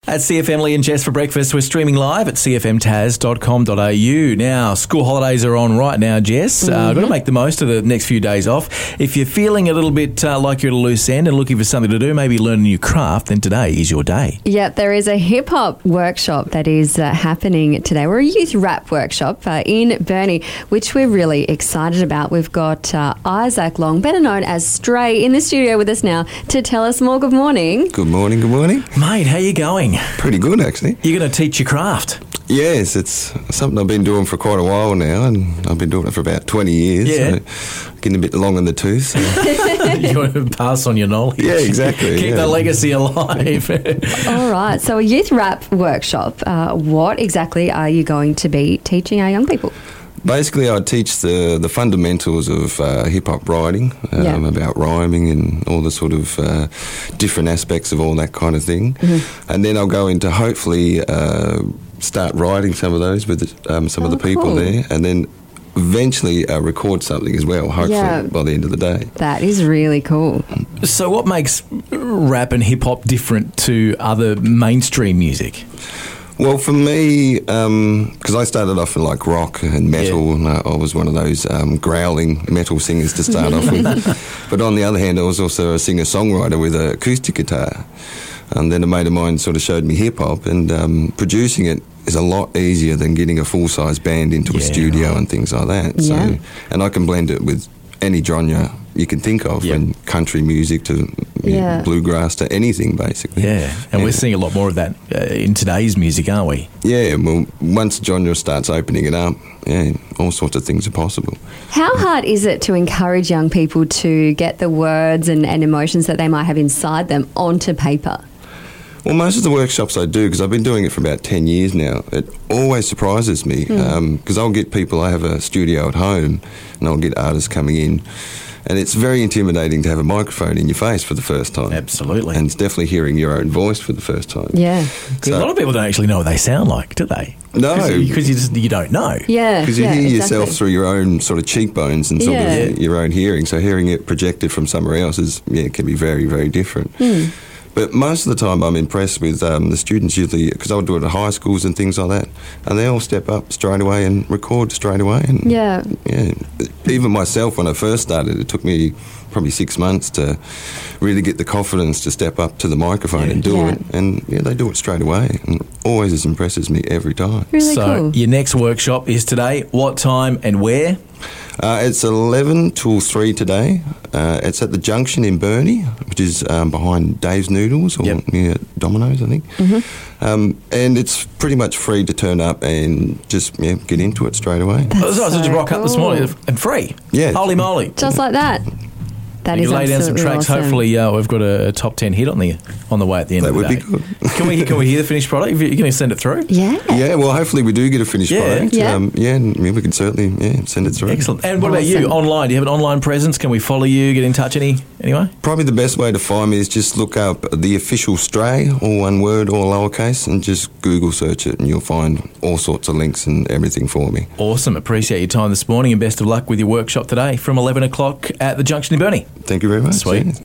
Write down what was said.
That's CFM Lee and Jess for breakfast. We're streaming live at cfmtaz.com.au. Now, school holidays are on right now, Jess. Got to make the most of the next few days off. If you're feeling a little bit like you're at a loose end and looking for something to do, maybe learn a new craft, then today is your day. Yeah, there is a hip-hop workshop that is happening today. We're a youth rap workshop in Burnie, which we're really excited about. We've got Isaac Long, better known as Stray, in the studio with us now to tell us more. Good morning. Good morning, good morning. Mate, how you going? Pretty good, actually. You're going to teach your craft? Yes, it's something I've been doing for quite a while now, and I've been doing it for about 20 years. Yeah. So getting a bit long in the tooth. So. You want to pass on your knowledge. Yeah, exactly. Keep the legacy alive. All right, so a youth rap workshop. What exactly are you going to be teaching our young people? Basically, I teach the fundamentals of hip-hop writing, about rhyming and all the sort of different aspects of all that kind of thing. Mm-hmm. And then I'll go into, hopefully, start writing some of those with some of the people there, and then eventually record something as well, hopefully, by the end of the day. That is really cool. So what makes rap and hip-hop different to other mainstream music? Well, for me, because I started off in like rock and metal, and I was one of those growling metal singers to start off with. But on the other hand, I was also a singer-songwriter with an acoustic guitar. And then a mate of mine sort of showed me hip-hop, and producing it is a lot easier than getting a full-size band into a studio and things like that. Yeah. So, and I can blend it with any genre you can think of, from country music to bluegrass to anything, basically. Yeah, and we're seeing a lot more of that in today's music, aren't we? Yeah, well, once genre starts opening it up, all sorts of things are possible. How hard is it to encourage young people to get the words and emotions that they might have inside them onto paper? Well, most of the workshops I do, because I've been doing it for about 10 years now, it always surprises me, because I'll get people, I have a studio at home, and I'll get artists coming in, and it's very intimidating to have a microphone in your face for the first time. Absolutely. And it's definitely hearing your own voice for the first time. Yeah. So, a lot of people don't actually know what they sound like, do they? No. Because you don't know. Yeah. Because you hear yourself through your own sort of cheekbones and sort of your own hearing, so hearing it projected from somewhere else can be very, very different. But most of the time I'm impressed with the students usually, because I'll do it at high schools and things like that, and they all step up straight away and record straight away. And even myself, when I first started, it took me probably 6 months to really get the confidence to step up to the microphone and do it. And they do it straight away, and always impresses me every time. Really so cool. Your next workshop is today. What time and where? It's 11 till 3 today. It's at the Junction in Burnie, which is behind Dave's Noodles or near Domino's, I think. And it's pretty much free to turn up and just get into it straight away. So just rock up this morning and free. Yeah. Holy moly. Just like that. That you is can lay down some absolutely tracks. awesome. Hopefully, we've got a top 10 hit on the way at the end of the day. That would be good. Can we hear the finished product? You're going to send it through? Yeah. Yeah, well, hopefully we do get a finished product. Yeah. And we can certainly send it through. Excellent. And what about you, online? Do you have an online presence? Can we follow you, get in touch anyway? Probably the best way to find me is just look up The Official Stray, all one word, all lowercase, and just Google search it, and you'll find all sorts of links and everything for me. Awesome. Appreciate your time this morning, and best of luck with your workshop today from 11 o'clock at the Junction in Burnie. Thank you very much. Sweet.